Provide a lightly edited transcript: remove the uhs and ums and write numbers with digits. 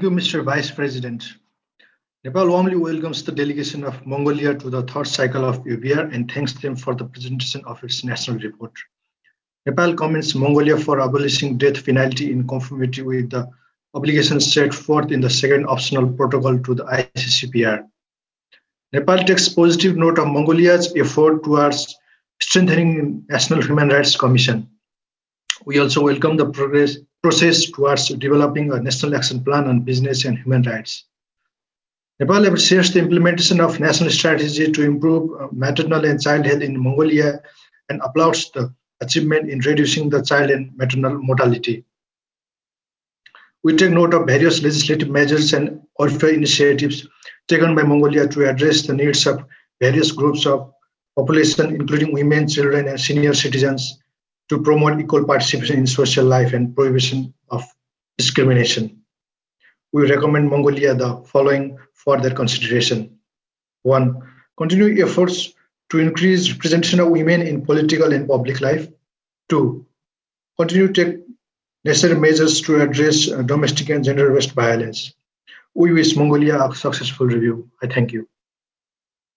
Thank you, Mr. Vice President. Nepal warmly welcomes the delegation of Mongolia to the third cycle of UBR and thanks them for the presentation of its national report. Nepal commends Mongolia for abolishing death penalty in conformity with the obligations set forth in the second optional protocol to the ICCPR. Nepal takes positive note of Mongolia's effort towards strengthening National Human Rights Commission. We also welcome the process towards developing a national action plan on business and human rights. Nepal appreciates the implementation of national strategy to improve maternal and child health in Mongolia and applauds the achievement in reducing the child and maternal mortality. We take note of various legislative measures and welfare initiatives taken by Mongolia to address the needs of various groups of population, including women, children, and senior citizens, to promote equal participation in social life and prohibition of discrimination. We recommend Mongolia the following for their consideration. One, continue efforts to increase representation of women in political and public life. Two, continue to take necessary measures to address domestic and gender-based violence. We wish Mongolia a successful review. I thank you.